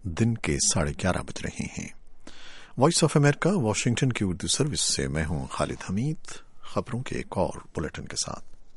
दिन के 11:30 बज रहे हैं। वॉइस ऑफ अमेरिका वाशिंगटन की उर्दू सर्विस से मैं हूं खालिद हमीद। खबरों के एक और बुलेटिन के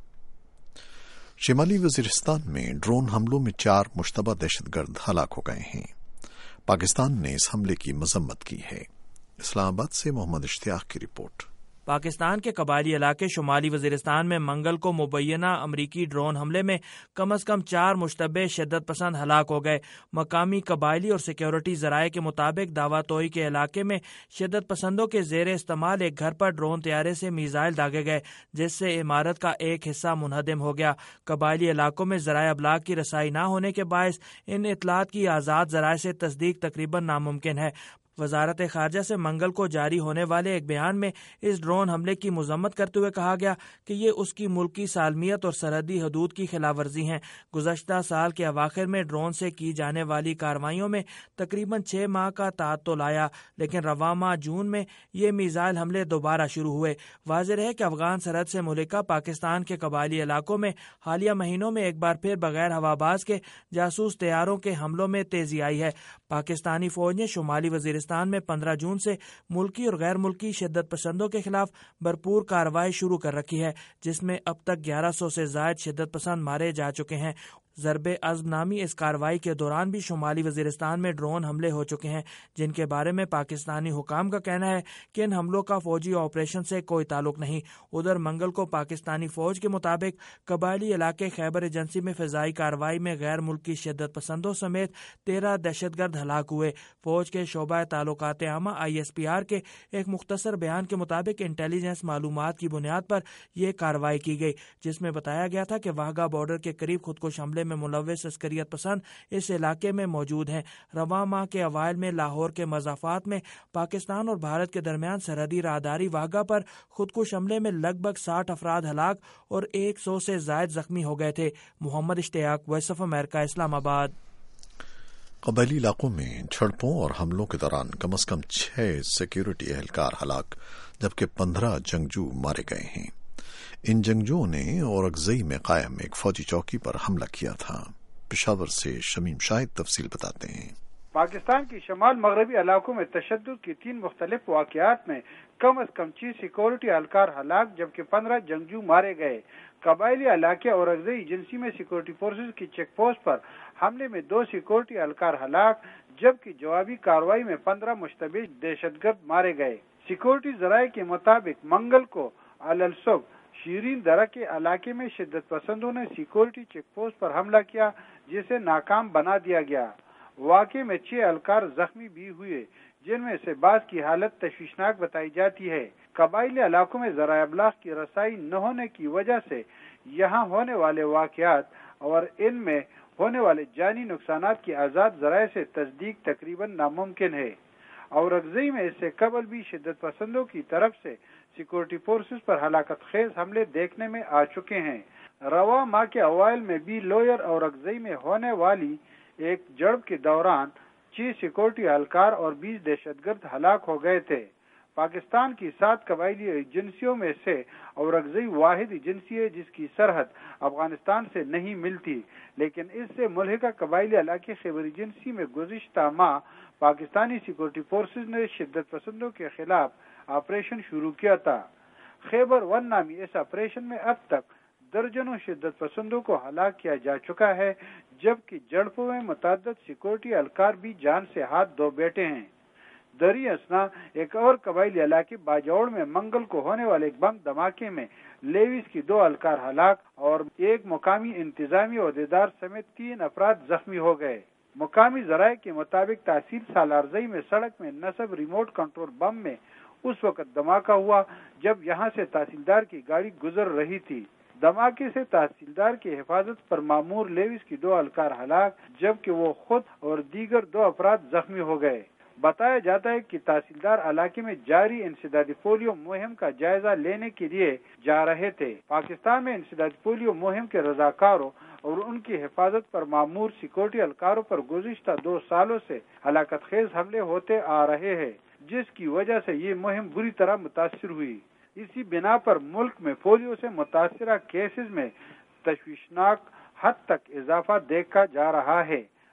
साथ। शिमाली वजीरिस्तान में ड्रोन हमलों में 4 मुश्तबा दहशतगर्द हलाक हो गए हैं। पाकिस्तान ने इस हमले की मजम्मत की है। इस्लामाबाद से मोहम्मद इश्तियाक की रिपोर्ट। पाकिस्तान के कबायली इलाके शुमाली वजीरिस्तान में मंगल को मुबैना अमरीकी ड्रोन हमले में कम अज कम 4 मुश्तबे शिद्दत पसंद हलाक हो गए। मकामी कबायली और सिक्योरिटी जराये के मुताबिक दावातोई के इलाके में शिद्दत पसंदों के जेर इस्तेमाल एक घर पर ड्रोन तैयारे से मीज़ाइल दागे गए, जिससे इमारत का एक हिस्सा मुनहदम हो गया। कबायली इलाकों में ज़राए अबलाग की रसाई न होने के बायस इन इतलात की आज़ाद ज़राए से तस्दीक तकरीबन नामुमकिन है। वजारत खारजा से मंगल को जारी होने वाले एक बयान में इस ड्रोन हमले की मजम्मत करते हुए कहा गया कि ये उसकी मुल्की सालमियत और सरहदी हदूद की खिलाफवर्जी हैं। गुज़श्ता साल के अवाखिर में ड्रोन से की जाने वाली कार्रवाइयों में तकरीबन 6 माह का ताअत्तुल आया, लेकिन रवां माह जून में ये मीज़ाइल हमले दोबारा शुरू हुए। वाज़ेह है कि अफगान सरहद से मुल्का पाकिस्तान के कबायली इलाकों में हालिया महीनों में एक बार फिर बगैर हवाबाज के जासूस तैयारों के हमलों में तेजी आई है। पाकिस्तानी फौज ने शुमाली वजीरिस्तान में 15 जून से मुल्की और गैर मुल्की शिद्दत पसंदों के खिलाफ भरपूर कार्रवाई शुरू कर रखी है, जिसमें अब तक 1100 से जायद शिद्दत पसंद मारे जा चुके हैं। ज़रबे अज़्म नामी इस कार्रवाई के दौरान भी शुमाली वजीरिस्तान में ड्रोन हमले हो चुके हैं, जिनके बारे में पाकिस्तानी हुकाम का कहना है कि इन हमलों का फौजी ऑपरेशन से कोई ताल्लुक नहीं। उधर मंगल को पाकिस्तानी फौज के मुताबिक कबायली इलाके खैबर एजेंसी में फ़िज़ाई कार्रवाई में गैर मुल्की शिद्दत पसंदों समेत 13 दहशतगर्द हलाक हुए। फौज के शोबा ताल्लुकात आमा ISPR के एक मुख्तसर बयान के मुताबिक इंटेलिजेंस मालूमात की बुनियाद पर यह कार्रवाई की गई, जिसमें बताया गया था कि वाघा बॉर्डर के करीब खुदकुश हमले में मुलव्वस अस्करियत पसंद इस इलाके में मौजूद हैं। रवां माह के अवाइल में लाहौर के मज़ाफ़ात में पाकिस्तान और भारत के दरमियान सरहदी राहदारी वाघा पर खुदकुश हमले में लगभग 60 अफराद हलाक और 100 से जायद जख्मी हो गए थे। Mohammad Ishtiaq, voice of America, Islamabad. कबायली इलाकों में झड़पों और हमलों के दौरान कम अज कम 6 सिक्योरिटी एहलकार हलाक, जबकि 15 जंगजू मारे गए हैं। इन जंगजुओं ने औरंगज़ई में कायम एक फौजी चौकी पर हमला किया था। पेशावर से शमीम शाहिद तफसील बताते हैं। पाकिस्तान की शमाल मगरबी इलाकों में तशद्दुद की 3 मुख्तलिफ वाक़यात में कम अज कम 6 सिक्योरिटी एहलकार हलाक, जबकि 15 जंगजू मारे गए। कबायली इलाके औरंगज़ई एजेंसी में सिक्योरिटी फोर्सेज की चेक पोस्ट पर हमले में 2 सिक्योरिटी एहलकार हलाक, जबकि जवाबी कार्रवाई में 15 मुश्तबे दहशतगर्द मारे गए। सिक्योरिटी जराये के मुताबिक मंगल को अलसुब शीरीन दरा के इलाके में शिद्दत पसंदों ने सिक्योरिटी चेक पोस्ट पर हमला किया, जिसे नाकाम बना दिया गया। वाक़े में 6 एहलकार जख्मी भी हुए, जिनमें से बाज़ की हालत तशवीशनाक बताई जाती है। कबायली इलाकों में ज़राए अबलाग की रसाई न होने की वजह से यहाँ होने वाले वाक़यात और इनमें होने वाले जानी नुकसानात की आज़ाद ज़राए से तस्दीक तकरीबन नामुमकिन है। औरंगज़ई में इससे कबल भी शिद्दत पसंदों की तरफ से सिक्योरिटी फोर्सेस पर हलाकत खेज हमले देखने में आ चुके हैं। रवा माह के अवाइल में भी लोअर औरंगज़ई में होने वाली एक झड़प के दौरान 6 सिक्योरिटी एहलकार और 20 दहशतगर्द हलाक हो गए थे। पाकिस्तान की 7 कबायली एजेंसियों में से औरंगज़ई वाहिद एजेंसी है जिसकी सरहद अफगानिस्तान से नहीं मिलती, लेकिन इससे मुल्हिका कबायली इलाके खैबर एजेंसी में गुज़िश्ता माह पाकिस्तानी सिक्योरिटी फोर्सेज ने शिद्दत पसंदों के खिलाफ ऑपरेशन शुरू किया था। खैबर 1 नामी इस ऑपरेशन में अब तक दर्जनों शिद्दत पसंदों को हलाक किया जा चुका है, जबकि झड़पों में मुतअद्दिद सिक्योरिटी एहलकार भी जान से हाथ धो बैठे हैं। दरी असना एक और कबायली इलाके बाजौड़ में मंगल को होने वाले एक बम धमाके में लेविस की 2 एहलकार हलाक और एक मुकामी इंतजामी अहदेदार समेत 3 अफराद जख्मी हो गए। मुकामी जराये के मुताबिक तहसील सालारजई में सड़क में नस्ब रिमोट कंट्रोल बम में उस वक्त धमाका हुआ जब यहां से तहसीलदार की गाड़ी गुजर रही थी। धमाके से तहसीलदार की हिफाजत पर मामूर लेविस की 2 एहलकार हलाक, जबकि वो खुद और दीगर 2 अफराद जख्मी हो गए। बताया जाता है कि तहसीलदार इलाके में जारी इंसदादी पोलियो मुहिम का जायजा लेने के लिए जा रहे थे। पाकिस्तान में इंसदादी पोलियो मुहिम के रजाकारों और उनकी हिफाजत पर मामूर सिक्योरिटी एहलकारों पर गुज़िश्ता 2 सालों से हलाकत खेज हमले होते आ रहे हैं, जिसकी वजह से ये मुहिम बुरी तरह मुतासिर हुई। इसी बिना पर मुल्क में पोलियो से मुतासिरा केसेस में तशवीशनाक हद तक इजाफा देखा जा रहा है।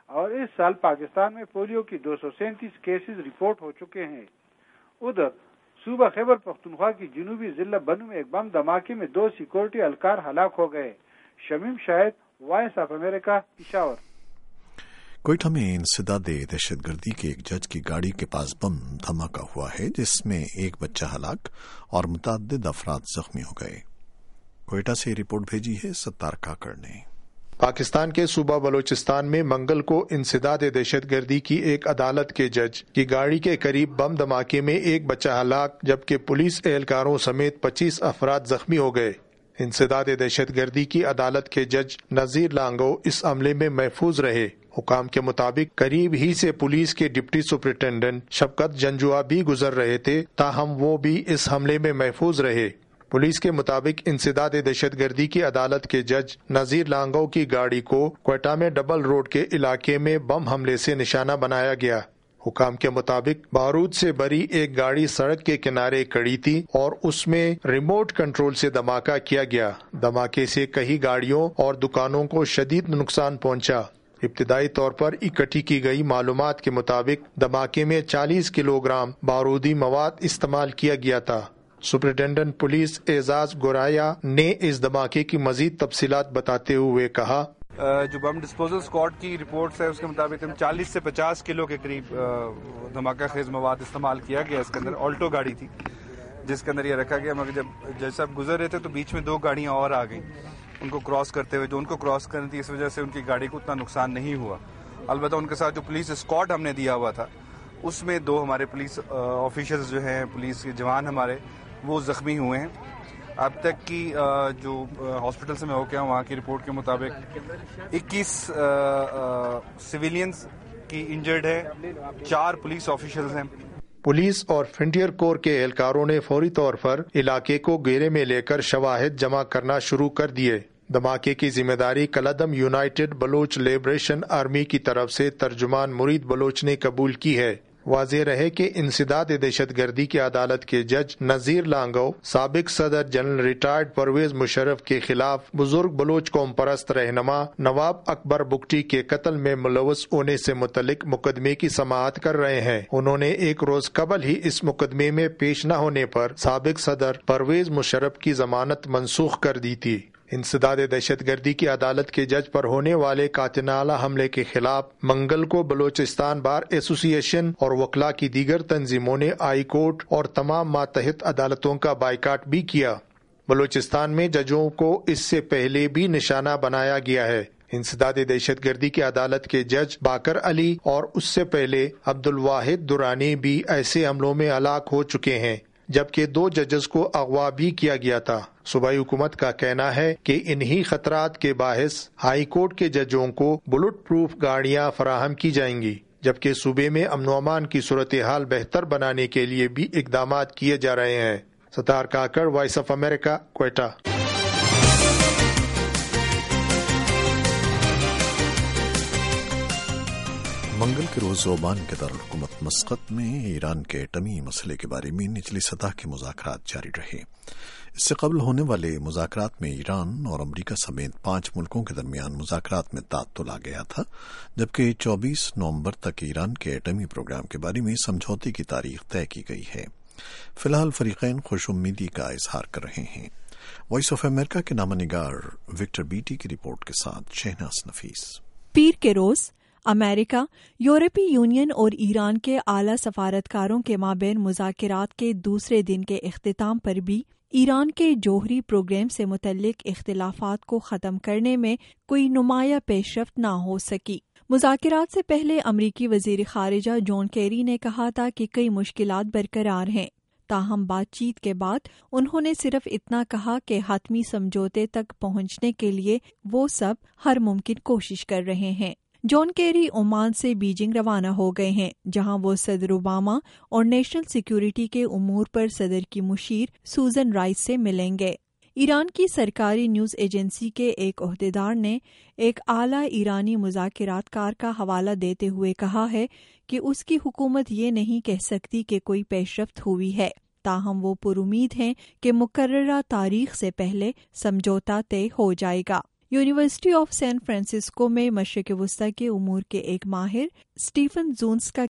اور اس سال پاکستان میں پولیو کی 237 کیسز رپورٹ ہو چکے ہیں۔ ادھر صوبہ خیبر پختونخوا کی جنوبی ضلع بنو میں ایک بم دھماکے میں 2 سیکورٹی اہلکار ہلاک ہو گئے۔ Shamim Shahid, voice of America, Peshawar. Quetta میں انسداد دہشت گردی کے ایک جج کی گاڑی کے پاس بم دھماکہ ہوا ہے، جس میں ایک بچہ ہلاک اور متعدد افراد زخمی ہو گئے۔ کوئٹہ سے رپورٹ بھیجی ہے ستار کاکڑ نے۔ پاکستان کے صوبہ بلوچستان میں منگل کو انسداد دہشت گردی کی ایک عدالت کے جج کی گاڑی کے قریب بم دھماکے میں ایک بچہ ہلاک جبکہ پولیس اہلکاروں سمیت 25 افراد زخمی ہو گئے۔ انسداد دہشت گردی کی عدالت کے جج نذیر لانگو اس عملے میں محفوظ رہے۔ حکام کے مطابق قریب ہی سے پولیس کے ڈپٹی سپرنٹینڈنٹ شفقت جنجوا بھی گزر رہے تھے، تاہم وہ بھی اس حملے میں محفوظ رہے۔ پولیس کے مطابق انسداد دہشت گردی کی عدالت کے جج نذیر لانگو کی گاڑی کو کوئٹہ میں ڈبل روڈ کے علاقے میں بم حملے سے نشانہ بنایا گیا۔ حکام کے مطابق بارود سے بھری ایک گاڑی سڑک کے کنارے کھڑی تھی اور اس میں ریموٹ کنٹرول سے دھماکہ کیا گیا۔ دھماکے سے کئی گاڑیوں اور دکانوں کو شدید نقصان پہنچا۔ ابتدائی طور پر اکٹھی کی گئی معلومات کے مطابق دھماکے میں 40 کلو گرام بارودی مواد استعمال کیا گیا تھا۔ سپرنٹینڈنٹ پولیس اعزاز گورایا نے اس دھماکے کی مزید تفصیلات بتاتے ہوئے کہا، جو بم ڈسپوزل اسکواڈ کی رپورٹس ہے اس کے مطابق 40 سے 50 کلو کے قریب دھماکہ خیز مواد استعمال کیا گیا۔ اس کے اندر آلٹو گاڑی تھی جس کے اندر یہ رکھا گیا، مگر جب جج صاحب گزر رہے تھے تو بیچ میں 2 گاڑیاں اور آ گئیں ان کو کراس کرتے ہوئے، جو ان کو کراس کرنی تھی، اس وجہ سے ان کی گاڑی کو اتنا نقصان نہیں ہوا۔ البتہ ان کے ساتھ جو پولیس اسکواڈ ہم نے دیا ہوا تھا اس میں 2 ہمارے پولیس آفیشرز جو ہیں، پولیس کے جوان ہمارے، وہ زخمی ہوئے ہیں۔ اب تک کی جو ہاسپٹل سے میں ہو کے وہاں کی رپورٹ کے مطابق 21 سویلینز کی انجرڈ ہے، 4 پولیس آفیشرز ہیں۔ پولیس اور فرنٹیئر کور کے اہلکاروں نے فوری طور پر علاقے کو گھیرے میں لے کر شواہد جمع کرنا شروع کر دیے۔ دھماکے کی ذمہ داری کلدم یونائٹڈ بلوچ لبریشن آرمی کی طرف سے ترجمان مرید بلوچ نے قبول کی ہے۔ واضح رہے کہ انسداد دہشت گردی کی عدالت کے جج نذیر لانگو سابق صدر جنرل ریٹائرڈ پرویز مشرف کے خلاف بزرگ بلوچ قوم پرست رہنما نواب اکبر بگٹی کے قتل میں ملوث ہونے سے متعلق مقدمے کی سماعت کر رہے ہیں۔ انہوں نے ایک روز قبل ہی اس مقدمے میں پیش نہ ہونے پر سابق صدر پرویز مشرف کی ضمانت منسوخ کر دی تھی۔ انسداد دہشت گردی کی عدالت کے جج پر ہونے والے قاتلانہ حملے کے خلاف منگل کو بلوچستان بار ایسوسی ایشن اور وکلاء کی دیگر تنظیموں نے ہائی کورٹ اور تمام ماتحت عدالتوں کا بائیکاٹ بھی کیا۔ بلوچستان میں ججوں کو اس سے پہلے بھی نشانہ بنایا گیا ہے۔ انسداد دہشت گردی کی عدالت کے جج باقر علی اور اس سے پہلے عبد الواحد درانی بھی ایسے حملوں میں ہلاک ہو چکے ہیں، جبکہ 2 ججز کو اغوا بھی کیا گیا تھا۔ صوبائی حکومت کا کہنا ہے کہ انہی خطرات کے باعث ہائی کورٹ کے ججوں کو بلٹ پروف گاڑیاں فراہم کی جائیں گی، جبکہ صوبے میں امن و امان کی صورتحال بہتر بنانے کے لیے بھی اقدامات کیے جا رہے ہیں۔ Sattar Kakar, voice of America, Quetta. منگل کے روز اومان کے دارالحکومت مسقط میں ایران کے ایٹمی مسئلے کے بارے میں نچلی سطح کے مذاکرات جاری رہے۔ اس سے قبل ہونے والے مذاکرات میں ایران اور امریکہ سمیت 5 ملکوں کے درمیان مذاکرات میں تعطل آ گیا تھا، جبکہ 24 نومبر تک ایران کے ایٹمی پروگرام کے بارے میں سمجھوتے کی تاریخ طے کی گئی ہے۔ فی الحال فریقین خوش امیدی کا اظہار کر رہے ہیں۔ وائس آف امریکہ کے نامہ نگار وکٹر بیٹی کی رپورٹ کے ساتھ شہناز نفیس۔ پیر کے روز امریکہ، یورپی یونین اور ایران کے اعلیٰ سفارتکاروں کے مابین مذاکرات کے دوسرے دن کے اختتام پر بھی ایران کے جوہری پروگرام سے متعلق اختلافات کو ختم کرنے میں کوئی نمایاں پیش رفت نہ ہو سکی۔ مذاکرات سے پہلے امریکی وزیر خارجہ جان کیری نے کہا تھا کہ کئی مشکلات برقرار ہیں، تاہم بات چیت کے بعد انہوں نے صرف اتنا کہا کہ حتمی سمجھوتے تک پہنچنے کے لیے وہ سب ہر ممکن کوشش کر رہے ہیں۔ جان کیری عمان سے بیجنگ روانہ ہو گئے ہیں، جہاں وہ صدر اوباما اور نیشنل سیکیورٹی کے امور پر صدر کی مشیر سوزن رائس سے ملیں گے۔ ایران کی سرکاری نیوز ایجنسی کے ایک عہدیدار نے ایک اعلیٰ ایرانی مذاکرات کار کا حوالہ دیتے ہوئے کہا ہے کہ اس کی حکومت یہ نہیں کہہ سکتی کہ کوئی پیش رفت ہوئی ہے، تاہم وہ پر امید ہیں کہ مقررہ تاریخ سے پہلے سمجھوتہ طے ہو جائے گا۔ یونیورسٹی آف سین فرانسسکو میں مشرق وسطی کے امور کے ایک ماہر اسٹیفن زونس کا